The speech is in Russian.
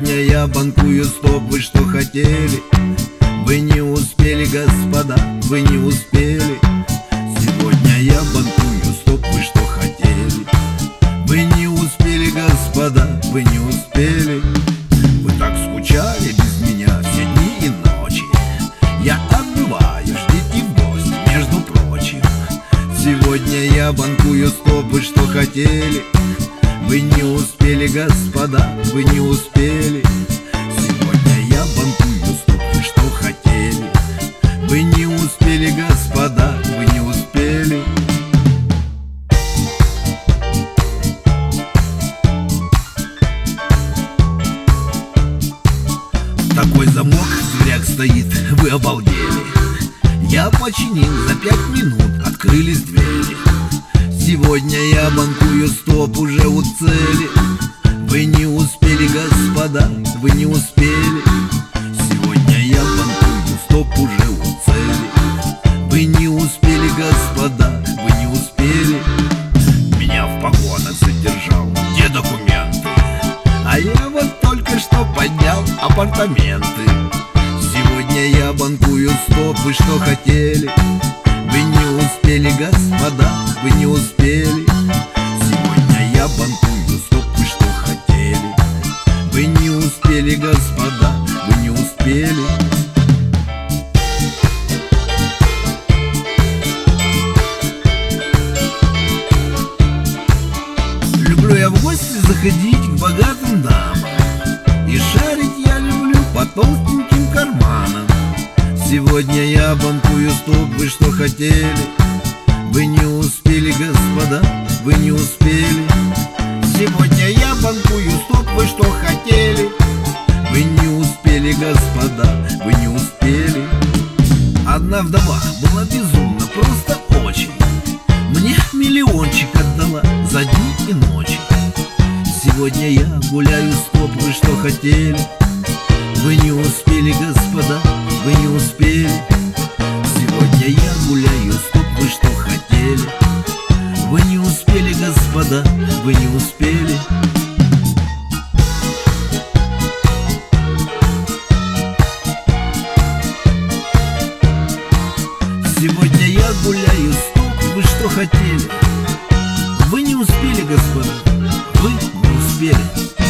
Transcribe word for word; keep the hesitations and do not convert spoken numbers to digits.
Сегодня я банкую, стоп, вы что хотели? Вы не успели, господа, вы не успели. Сегодня я банкую, стоп, вы что хотели? Вы не успели, господа, вы не успели. Вы так скучали без меня все дни и ночи. Я отбываю, ждите в гости, между прочим. Сегодня я банкую, стоп, вы что хотели? Вы не успели, господа, вы не успели. Сегодня я банкую, стоп, вы что хотели? Вы не успели, господа, вы не успели. Такой замок, зряк стоит, вы обалдели. Я починил, за пять минут открылись двери. Сегодня я банкую, стоп, уже у цели. Вы не успели, господа, вы не успели. Сегодня я банкую, стоп, уже у цели. Вы не успели, господа, вы не успели. Меня в погонах содержал, где документы? А я вот только что поднял апартаменты. Сегодня я банкую, стоп, вы что хотели? Вы не успели, господа, вы не успели. Сегодня я банкую, стоп, вы что хотели? Вы не успели, господа, вы не успели. Люблю я в гости заходить к богатым дамам, и шарить я люблю по толстеньким карманам. Сегодня я банкую, стоп, вы что хотели? Вы не успели, господа, вы не успели. Сегодня я банкую, стоп, вы что хотели? Вы не успели, господа, вы не успели. Одна вдова была безумна, просто очень. Мне миллиончик отдала за дни и ночи. Сегодня я гуляю, стоп, вы что хотели? Вы не успели, господа, вы не успели. Сегодня я гуляю, стоп, вы что хотели? Вы не успели, господа, вы не успели. Сегодня я гуляю, стоп, вы что хотели? Вы не успели, господа, вы не успели.